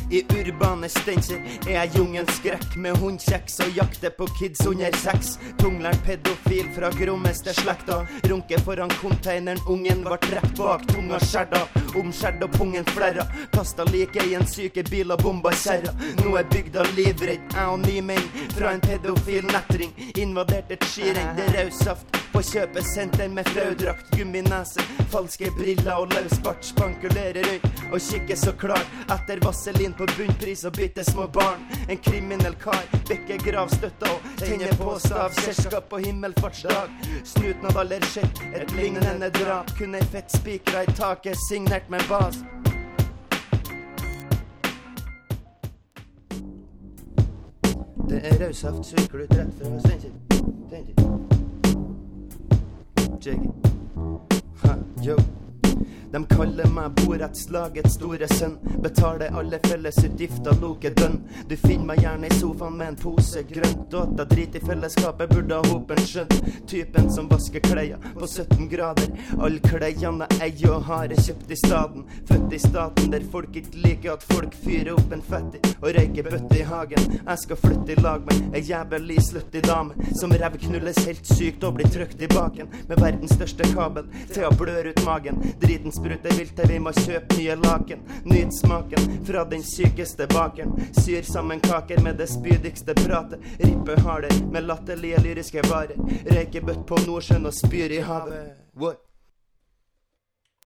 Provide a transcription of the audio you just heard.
I urbane stenser jeg jungens skrekk med hundkjeks og jakter på kids under 6. Tunglært pedofil fra grommeste slekta, runker foran konteineren, ungen var trekt bak, tunga skjerda, omskjerd og pungen flerra, kastet like I en sykebil og bomba kjerra. Nå bygda livredd, jeg og 9 menn fra en pedofil nettring, invadert et skiring, det rødsaft på kjøpesenter med fraudrakt, gumminese, falske briller og løsbart, spankulerer rundt og kikker så klar etter vaselin på bunnpris og bitte små barn. En kriminell kar, bekker gravstøtta og tenner på stav, kjærskap på himmelfartsdag. Snuten av aller skjedd, et lignende drap, kunne fett spikra I taket, signert med bas. Det rødsaft, sykler ut rett fra Steinkjer. Check it. Ha, yo. De kaller meg borettslagets store sønn, betaler alle felles utgifter, loke dønn. Du finner meg gjerne I sofaen med en pose grønt, og at jeg drit I fellesskapet burde ha hopen skjønt. Typen som vasker klær på 17 grader, all klærne jeg og har kjøpt I staden. Født I staten der folk ikke liker at folk fyrer opp en fetti og røyker bøtte I hagen. Jeg skal flytte I lag med en jævlig sluttig dame, som revknulles helt sykt og blir trykt I baken, med verdens største kabel til å bløre ut magen. Driten spruter vilt til vi må kjøpe nye laken. Nyt smaken fra den sykeste bakeren. Syr sammen kaker med det spydigste pratet. Rippe harder med latterlige lyriske varer. Røyker bøtt på Nordsjøen og spyr I havet. What?